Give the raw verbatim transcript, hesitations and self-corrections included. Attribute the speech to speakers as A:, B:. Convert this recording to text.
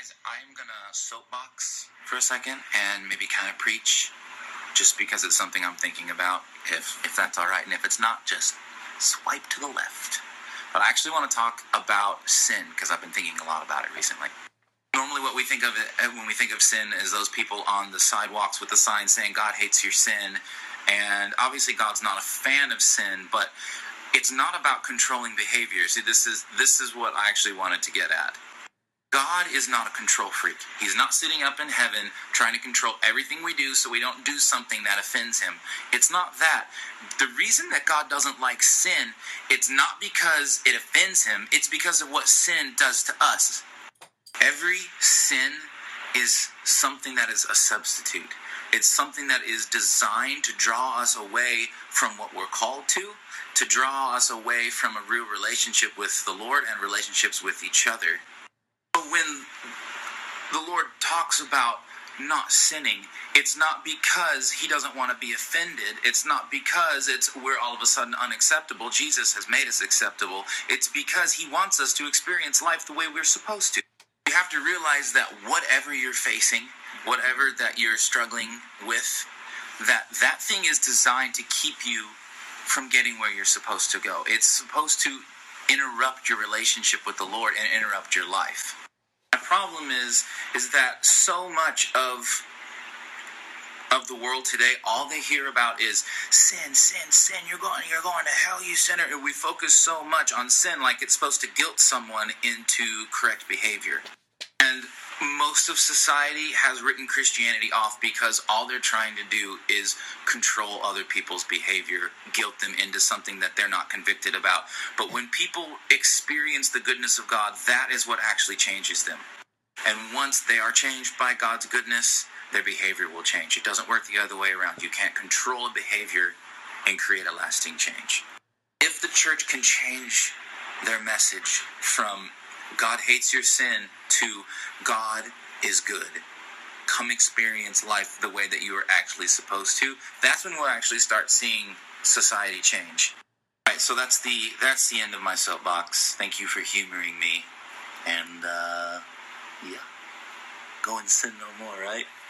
A: guys, I'm gonna soapbox for a second and maybe kind of preach, just because it's something I'm thinking about, if if that's all right. And if it's not, just swipe to the left. But I actually want to talk about sin, because I've been thinking a lot about it recently. Normally what we think of it, when we think of sin is those people on the sidewalks with the sign saying God hates your sin. And obviously God's not a fan of sin, but it's not about controlling behavior. See, this is this is what I actually wanted to get at. God is not a control freak. He's not sitting up in heaven trying to control everything we do so we don't do something that offends him. It's not that. The reason that God doesn't like sin, it's not because it offends him. It's because of what sin does to us. Every sin is something that is a substitute. It's something that is designed to draw us away from what we're called to, to draw us away from a real relationship with the Lord and relationships with each other. But when the Lord talks about not sinning, it's not because he doesn't want to be offended. It's not because it's we're all of a sudden unacceptable. Jesus has made us acceptable. It's because he wants us to experience life the way we're supposed to. You have to realize that whatever you're facing, whatever that you're struggling with, that that thing is designed to keep you from getting where you're supposed to go. It's supposed to interrupt your relationship with the Lord and interrupt your life. My problem is, is that so much of of the world today, all they hear about is sin, sin, sin. You're going, you're going to hell, you sinner. And we focus so much on sin, like it's supposed to guilt someone into correct behavior. And most of society has written Christianity off because all they're trying to do is control other people's behavior, guilt them into something that they're not convicted about. But when people experience the goodness of God, that is what actually changes them. And once they are changed by God's goodness, their behavior will change. It doesn't work the other way around. You can't control a behavior and create a lasting change. If the church can change their message from God hates your sin to God is good, come experience life the way that you are actually supposed to, that's when we'll actually start seeing society change. All right, so that's the that's the end of my soapbox. Thank you for humoring me. And, uh, yeah, go and sin no more, right?